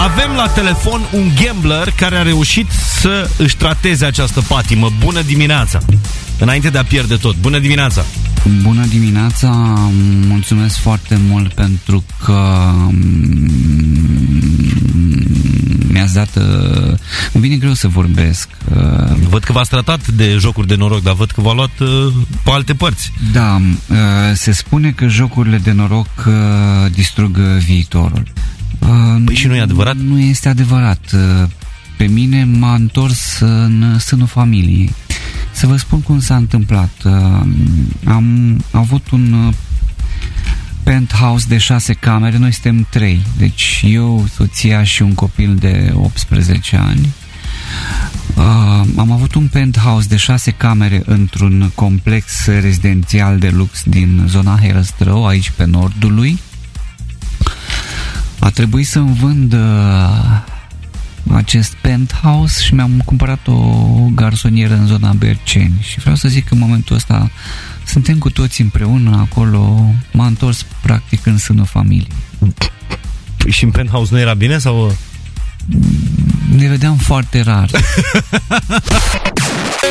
Avem la telefon un gambler care a reușit să își trateze această patimă. Bună dimineața! Înainte de a pierde tot, bună dimineața! Bună dimineața, mulțumesc foarte mult pentru că mi-ați dat... Îmi vine greu să vorbesc. Văd că v-ați tratat de jocuri de noroc, dar văd că v-a luat pe alte părți. Da, se spune că jocurile de noroc distrug viitorul. Păi și nu e adevărat? Nu este adevărat. Pe mine m-a întors în sânul familiei. Să vă spun cum s-a întâmplat. Am avut un penthouse de 6 camere, noi suntem 3. Deci eu, soția și un copil de 18 ani. Am avut un penthouse de 6 camere într-un complex rezidențial de lux din zona Herăstrău, aici pe nordul lui. A trebuit să-mi vând acest penthouse și mi-am cumpărat o garsonieră în zona Berceni. Și vreau să zic că în momentul ăsta suntem cu toți împreună acolo. M-a întors practic în sânul familiei. Și în penthouse nu era bine sau... Ne vedeam foarte rar.